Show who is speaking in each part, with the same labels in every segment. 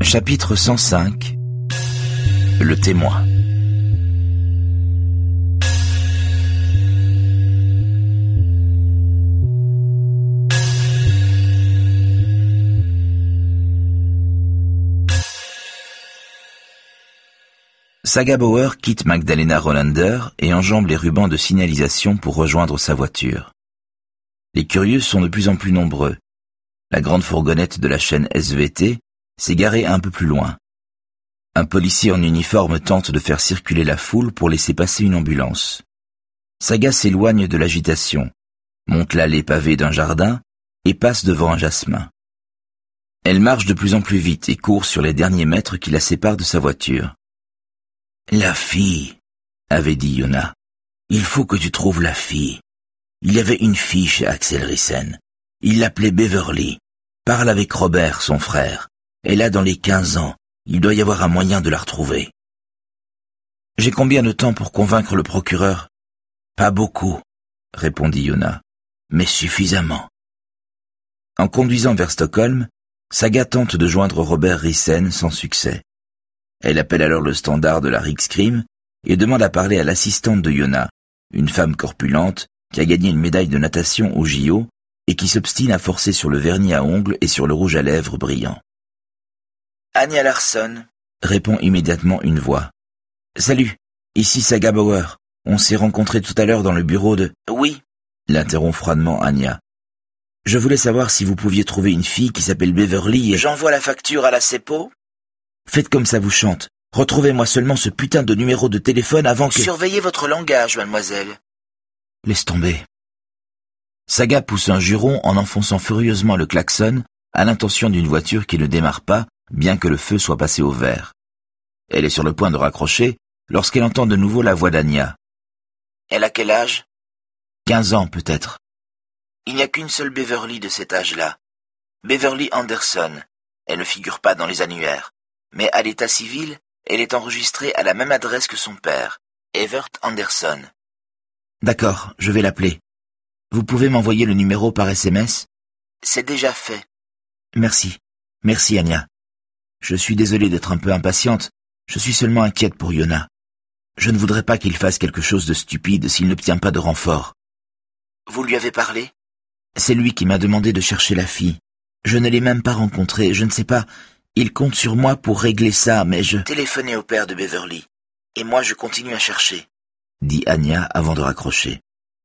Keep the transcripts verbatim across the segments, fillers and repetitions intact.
Speaker 1: Chapitre cent cinq. Le témoin. Saga Bauer quitte Magdalena Rollander et enjambe les rubans de signalisation pour rejoindre sa voiture. Les curieux sont de plus en plus nombreux. La grande fourgonnette de la chaîne S V T s'est garée un peu plus loin. Un policier en uniforme tente de faire circuler la foule pour laisser passer une ambulance. Saga s'éloigne de l'agitation, monte l'allée pavée d'un jardin et passe devant un jasmin. Elle marche de plus en plus vite et court sur les derniers mètres qui la séparent de sa voiture. « La fille, » avait dit Yona. « Il faut que tu trouves la fille. Il y avait une fille chez Axel Rissen. Il l'appelait Beverly. Parle avec Robert, son frère. Elle a dans les quinze ans. Il doit y avoir un moyen de la retrouver. » « J'ai combien de temps pour convaincre le procureur ? » ?»« Pas beaucoup, » répondit Yona, « mais suffisamment. » En conduisant vers Stockholm, Saga tente de joindre Robert Rissen sans succès. Elle appelle alors le standard de la Rikscrime et demande à parler à l'assistante de Yona, une femme corpulente qui a gagné une médaille de natation au J O et qui s'obstine à forcer sur le vernis à ongles et sur le rouge à lèvres brillant. « Anja Larsson » répond immédiatement une voix. « Salut, ici Saga Bauer. On s'est rencontrés tout à l'heure dans le bureau de... »« Oui » l'interrompt froidement Anja. « Je voulais savoir si vous pouviez trouver une fille qui s'appelle Beverly et... »« J'envoie la facture à la CEPO ?»« Faites comme ça vous chante. Retrouvez-moi seulement ce putain de numéro de téléphone avant que... »« Surveillez votre langage, mademoiselle. » Laisse tomber. Saga pousse un juron en enfonçant furieusement le klaxon à l'intention d'une voiture qui ne démarre pas, bien que le feu soit passé au vert. Elle est sur le point de raccrocher lorsqu'elle entend de nouveau la voix d'Anja. « Elle a quel âge ? » Quinze ans, peut-être. Il n'y a qu'une seule Beverly de cet âge-là. Beverly Anderson. Elle ne figure pas dans les annuaires. Mais à l'état civil, elle est enregistrée à la même adresse que son père, Evert Anderson. D'accord, je vais l'appeler. Vous pouvez m'envoyer le numéro par S M S ? C'est déjà fait. Merci. Merci, Anja. Je suis désolé d'être un peu impatiente. Je suis seulement inquiète pour Yona. Je ne voudrais pas qu'il fasse quelque chose de stupide s'il n'obtient pas de renfort. Vous lui avez parlé ? C'est lui qui m'a demandé de chercher la fille. Je ne l'ai même pas rencontrée, je ne sais pas... Il compte sur moi pour régler ça, mais je... Téléphonez au père de Beverly. Et moi, je continue à chercher, dit Anja avant de raccrocher.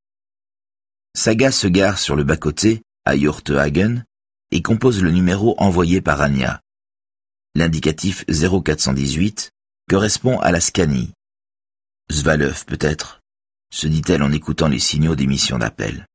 Speaker 1: Saga se gare sur le bas-côté, à Hjorthagen, et compose le numéro envoyé par Anja. L'indicatif zéro quatre cent dix-huit correspond à la Scanie. Svalöv, peut-être, se dit-elle en écoutant les signaux d'émission d'appel.